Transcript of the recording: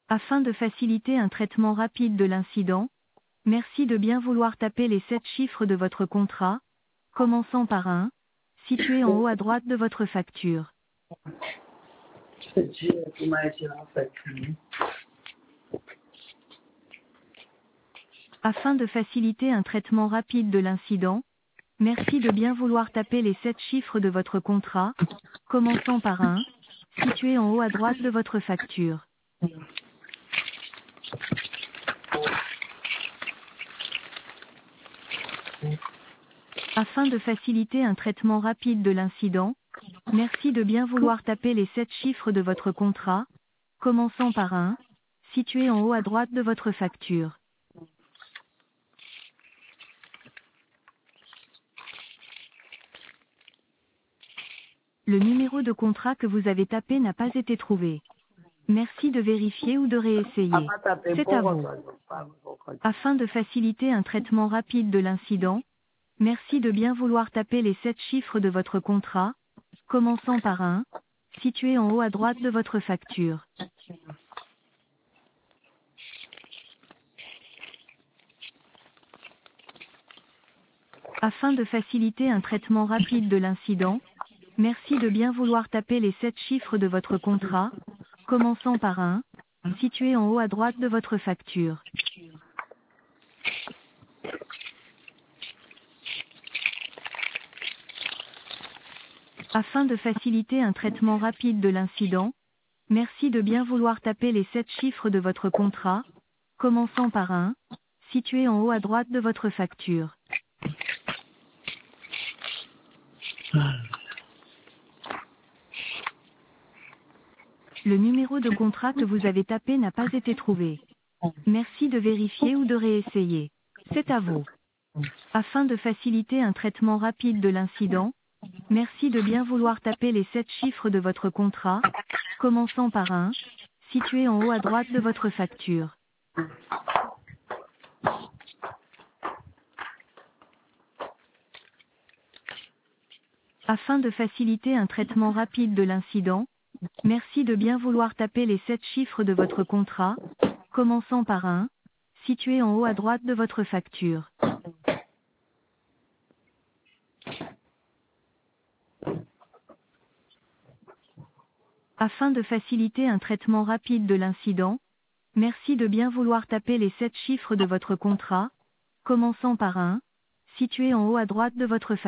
Afin de faciliter un traitement rapide de l'incident, merci de bien vouloir taper les 7 chiffres de votre contrat, commençant par un, situé en haut à droite de votre facture. Afin de faciliter un traitement rapide de l'incident, merci de bien vouloir taper les 7 chiffres de votre contrat, commençant par un, situé en haut à droite de votre facture. Afin de faciliter un traitement rapide de l'incident, merci de bien vouloir taper les 7 chiffres de votre contrat, commençant par un, situé en haut à droite de votre facture. Le numéro de contrat que vous avez tapé n'a pas été trouvé. Merci de vérifier ou de réessayer. C'est à vous. Afin de faciliter un traitement rapide de l'incident, merci de bien vouloir taper les 7 chiffres de votre contrat, commençant par un, situé en haut à droite de votre facture. Afin de faciliter un traitement rapide de l'incident, merci de bien vouloir taper les 7 chiffres de votre contrat, commençant par un, situé en haut à droite de votre facture. Afin de faciliter un traitement rapide de l'incident, merci de bien vouloir taper les 7 chiffres de votre contrat, commençant par un, situé en haut à droite de votre facture. Le numéro de contrat que vous avez tapé n'a pas été trouvé. Merci de vérifier ou de réessayer. C'est à vous. Afin de faciliter un traitement rapide de l'incident, merci de bien vouloir taper les 7 chiffres de votre contrat, commençant par un, situé en haut à droite de votre facture. Afin de faciliter un traitement rapide de l'incident, merci de bien vouloir taper les 7 chiffres de votre contrat, commençant par un, situé en haut à droite de votre facture. Afin de faciliter un traitement rapide de l'incident, merci de bien vouloir taper les 7 chiffres de votre contrat, commençant par un, situé en haut à droite de votre facture.